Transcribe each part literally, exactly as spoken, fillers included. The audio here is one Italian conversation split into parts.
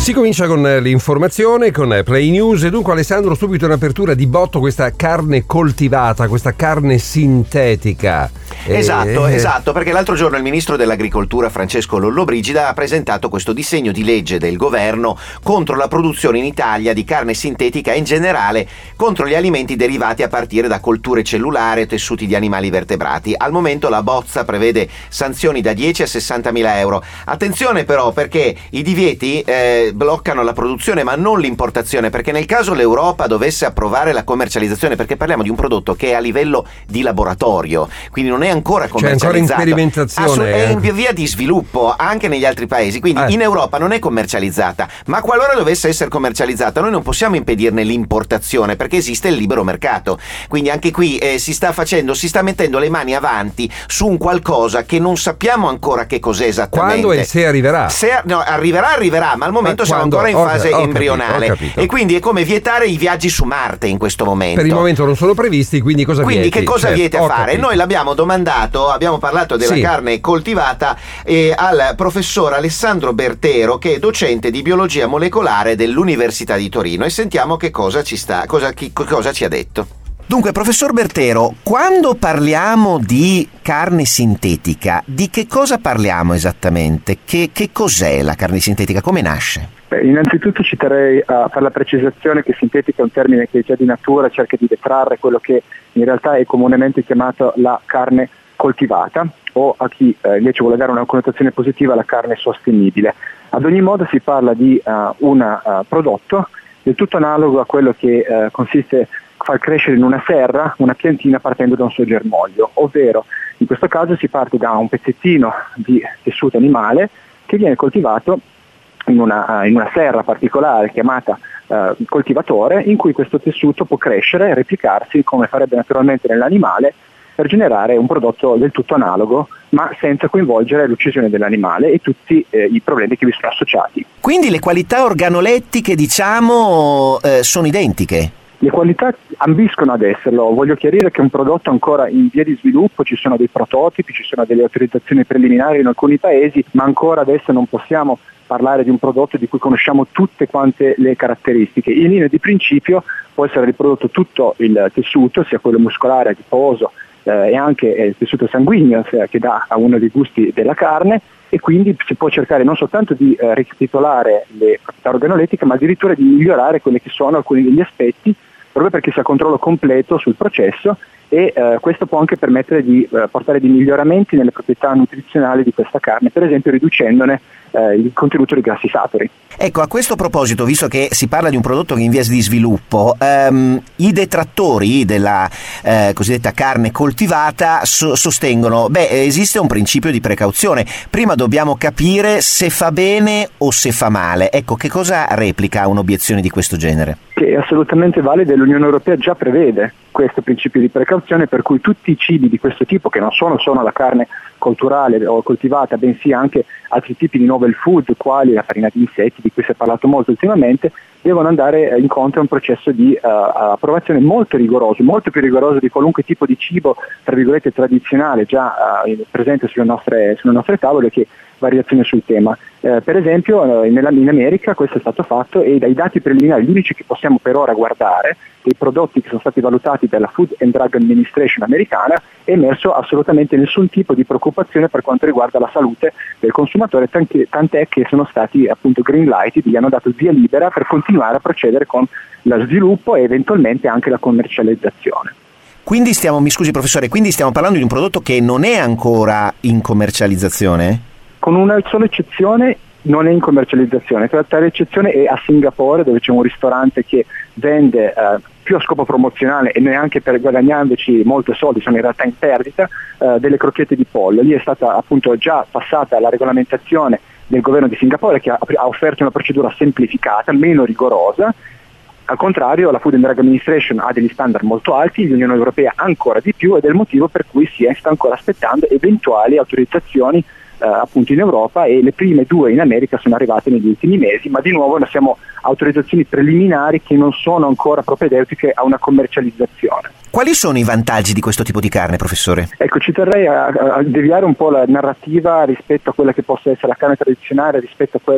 Si comincia con l'informazione, con Play News. E dunque, Alessandro, subito in apertura di botto questa carne coltivata, questa carne sintetica. Esatto, eh... esatto, perché l'altro giorno il ministro dell'Agricoltura Francesco Lollobrigida ha presentato questo disegno di legge del governo contro la produzione in Italia di carne sintetica e in generale contro gli alimenti derivati a partire da colture cellulari e tessuti di animali vertebrati. Al momento la bozza prevede sanzioni da dieci a sessantamila euro. Attenzione però, perché i divieti eh, bloccano la produzione ma non l'importazione, perché nel caso l'Europa dovesse approvare la commercializzazione, perché parliamo di un prodotto che è a livello di laboratorio, quindi non è ancora commercializzato, c'è ancora in sperimentazione, Assu- è in eh. via di sviluppo anche negli altri paesi, quindi eh. in Europa non è commercializzata, ma qualora dovesse essere commercializzata noi non possiamo impedirne l'importazione perché esiste il libero mercato. Quindi anche qui eh, si sta facendo, si sta mettendo le mani avanti su un qualcosa che non sappiamo ancora che cos'è esattamente. Quando e se arriverà? Se, no, arriverà, arriverà, ma al momento ma siamo quando? ancora in Ho, fase ho embrionale, capito, ho capito. e quindi è come vietare i viaggi su Marte in questo momento. Per il momento non sono previsti, quindi cosa Quindi vieti? che cosa Certo, viete a ho fare? capito. Noi l'abbiamo domandato, abbiamo parlato della Sì. carne coltivata eh, al professor Alessandro Bertero, che è docente di biologia molecolare dell'Università di Torino, e sentiamo che cosa ci sta, cosa, chi, cosa ci ha detto. Dunque, professor Bertero, quando parliamo di carne sintetica, di che cosa parliamo esattamente? Che, che cos'è la carne sintetica? Come nasce? Beh, innanzitutto ci terrei a fare la precisazione che sintetica è un termine che già di natura cerca di detrarre quello che in realtà è comunemente chiamato la carne coltivata, o a chi eh, invece vuole dare una connotazione positiva la carne sostenibile. Ad ogni modo si parla di uh, un uh, prodotto del tutto analogo a quello che uh, consiste far crescere in una serra una piantina partendo da un suo germoglio, ovvero in questo caso si parte da un pezzettino di tessuto animale che viene coltivato in una, in una serra particolare chiamata uh, coltivatore, in cui questo tessuto può crescere e replicarsi come farebbe naturalmente nell'animale per generare un prodotto del tutto analogo, ma senza coinvolgere l'uccisione dell'animale e tutti eh, i problemi che vi sono associati. Quindi le qualità organolettiche, diciamo, eh, sono identiche? Le qualità ambiscono ad esserlo. Voglio chiarire che è un prodotto ancora in via di sviluppo, ci sono dei prototipi, ci sono delle autorizzazioni preliminari in alcuni paesi, ma ancora adesso non possiamo parlare di un prodotto di cui conosciamo tutte quante le caratteristiche. In linea di principio può essere riprodotto tutto il tessuto, sia quello muscolare, adiposo, eh, e anche eh, il tessuto sanguigno, eh, che dà a uno dei gusti della carne, e quindi si può cercare non soltanto di eh, ricapitolare le proprietà organolettiche, ma addirittura di migliorare quelli che sono alcuni degli aspetti, proprio perché si ha controllo completo sul processo, e eh, questo può anche permettere di eh, portare dei miglioramenti nelle proprietà nutrizionali di questa carne, per esempio riducendone eh, il contenuto di grassi saturi. Ecco, a questo proposito, visto che si parla di un prodotto che è in via di sviluppo, ehm, i detrattori della eh, cosiddetta carne coltivata so- sostengono, beh, esiste un principio di precauzione, prima dobbiamo capire se fa bene o se fa male. Ecco, che cosa replica un'obiezione di questo genere? Che è assolutamente valida, e l'Unione Europea già prevede questo principio di precauzione, per cui tutti i cibi di questo tipo, che non sono solo la carne colturale o coltivata, bensì anche altri tipi di novel food, quali la farina di insetti, di cui si è parlato molto ultimamente, devono andare incontro a un processo di uh, approvazione molto rigoroso, molto più rigoroso di qualunque tipo di cibo, tra virgolette, tradizionale, già uh, presente sulle nostre, sulle nostre tavole, che variazioni sul tema. Eh, per esempio eh, nella, in America questo è stato fatto, e dai dati preliminari, gli unici che possiamo per ora guardare, dei prodotti che sono stati valutati dalla Food and Drug Administration americana, è emerso assolutamente nessun tipo di preoccupazione per quanto riguarda la salute del consumatore, tant'è, tant'è che sono stati appunto green lighted, gli hanno dato via libera per continuare a procedere con lo sviluppo e eventualmente anche la commercializzazione. Quindi stiamo, mi scusi professore, quindi stiamo parlando di un prodotto che non è ancora in commercializzazione? Con una sola eccezione, non è in commercializzazione. Tale eccezione è a Singapore, dove c'è un ristorante che vende eh, più a scopo promozionale e neanche per guadagnandoci molti soldi, sono in realtà in perdita, eh, delle crocchette di pollo. Lì è stata appunto già passata la regolamentazione del governo di Singapore, che ha, ha offerto una procedura semplificata, meno rigorosa. Al contrario, la Food and Drug Administration ha degli standard molto alti, l'Unione Europea ancora di più, ed è il motivo per cui si sta ancora aspettando eventuali autorizzazioni Uh, appunto in Europa, e le prime due in America sono arrivate negli ultimi mesi, ma di nuovo noi siamo autorizzazioni preliminari che non sono ancora propedeutiche a una commercializzazione. Quali sono i vantaggi di questo tipo di carne, professore? Ecco, ci terrei a, a deviare un po' la narrativa rispetto a quella che possa essere la carne tradizionale, rispetto a quella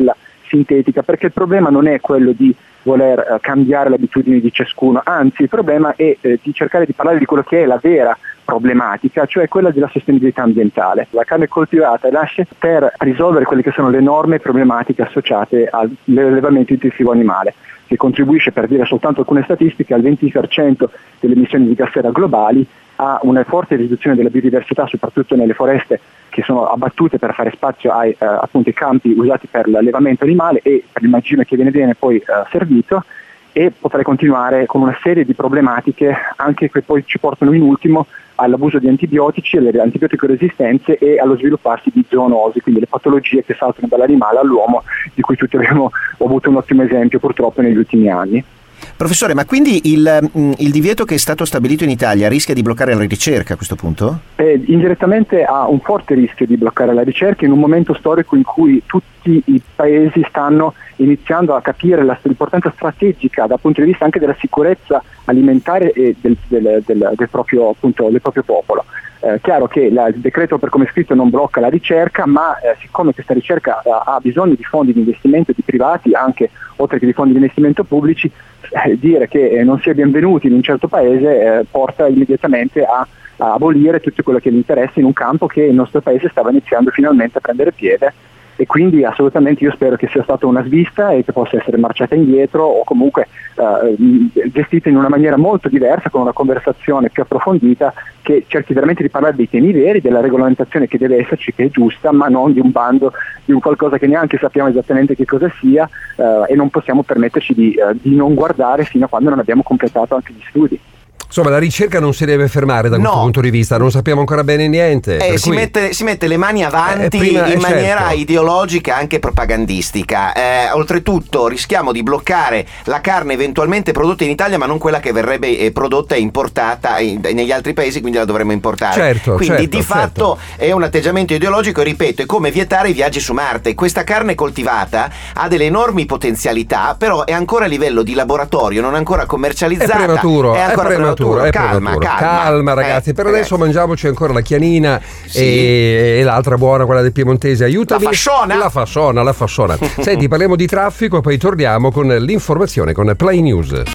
sintetica, perché il problema non è quello di voler eh, cambiare le abitudini di ciascuno, anzi il problema è eh, di cercare di parlare di quello che è la vera problematica, cioè quella della sostenibilità ambientale. La carne coltivata nasce per risolvere quelle che sono le enormi problematiche associate all'allevamento intensivo animale, che contribuisce, per dire soltanto alcune statistiche, al venti per cento delle emissioni di gas serra globali, a una forte riduzione della biodiversità, soprattutto nelle foreste che sono abbattute per fare spazio ai eh, appunto i campi usati per l'allevamento animale e per il mangime che viene, viene poi eh, servito, e potrei continuare con una serie di problematiche anche che poi ci portano in ultimo all'abuso di antibiotici, alle antibiotico resistenze e allo svilupparsi di zoonosi, quindi le patologie che saltano dall'animale all'uomo, di cui tutti abbiamo avuto un ottimo esempio purtroppo negli ultimi anni. Professore, ma quindi il, il divieto che è stato stabilito in Italia rischia di bloccare la ricerca a questo punto? Eh, indirettamente ha un forte rischio di bloccare la ricerca in un momento storico in cui tutti i paesi stanno iniziando a capire la, l'importanza strategica dal punto di vista anche della sicurezza alimentare e del, del, del, del, proprio, appunto, del proprio popolo. Eh, chiaro che la, il decreto per come è scritto non blocca la ricerca, ma eh, siccome questa ricerca eh, ha bisogno di fondi di investimento di privati, anche oltre che di fondi di investimento pubblici, eh, dire che eh, non si è benvenuti in un certo paese eh, porta immediatamente a, a abolire tutto quello che è l'interesse in un campo che il nostro paese stava iniziando finalmente a prendere piede. E quindi assolutamente io spero che sia stata una svista e che possa essere marciata indietro o comunque eh, gestita in una maniera molto diversa, con una conversazione più approfondita che cerchi veramente di parlare dei temi veri, della regolamentazione che deve esserci, che è giusta, ma non di un bando, di un qualcosa che neanche sappiamo esattamente che cosa sia eh, e non possiamo permetterci di, eh, di non guardare fino a quando non abbiamo completato anche gli studi. Insomma, la ricerca non si deve fermare da questo no. punto di vista, non sappiamo ancora bene niente. Eh, per si, cui... mette, si mette le mani avanti eh, prima, in eh, maniera certo. ideologica, anche propagandistica. Eh, oltretutto rischiamo di bloccare la carne eventualmente prodotta in Italia, ma non quella che verrebbe eh, prodotta e importata in, negli altri paesi, quindi la dovremmo importare. Certo, quindi certo, di fatto certo. è un atteggiamento ideologico, e ripeto, è come vietare i viaggi su Marte. Questa carne coltivata ha delle enormi potenzialità, però è ancora a livello di laboratorio, non ancora commercializzata. È prematuro, è ancora è prematuro, prematuro. è Calma, prematuro. calma, calma ragazzi, eh, per ragazzi. adesso mangiamoci ancora la chianina sì. e, e l'altra buona, quella del piemontese, aiutami. La fasciona. La fasciona, la fasciona. Senti, parliamo di traffico e poi torniamo con l'informazione con Play News.